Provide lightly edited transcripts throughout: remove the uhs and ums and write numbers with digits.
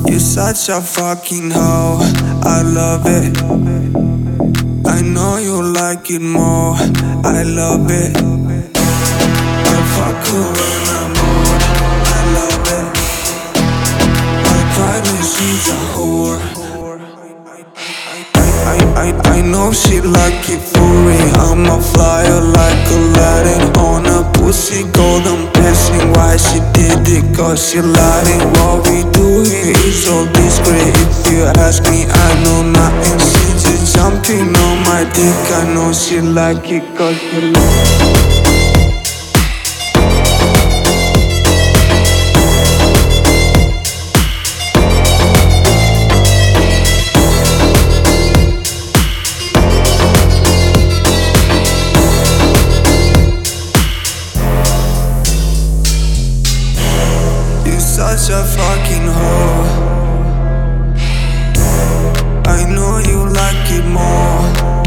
You're such a fucking hoe, I love it. I know you like it more, I love it. I fuck her when I'm bored, I love it. I cry when she's a whore. I know she like it furry. I'm a flyer like Aladdin on a pussy golden blessing. Why she did it? Cause she lied it. What we do here is so discreet. If you ask me, I know nothing. She just jumping on my dick. I know she like it cause she like it. Such a fucking hoe. I know you like it more.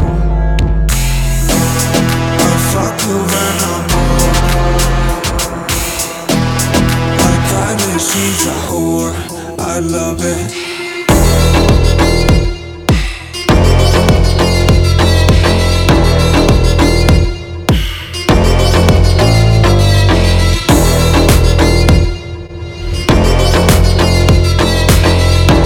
I fuck her when I'm bored. I cry when she's a whore. I love it.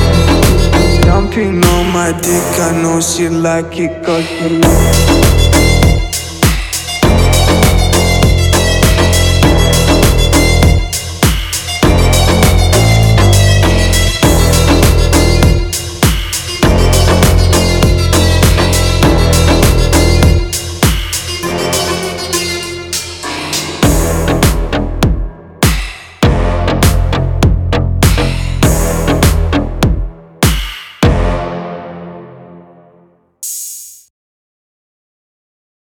Jumping on my dick, I know she like it cause she like it.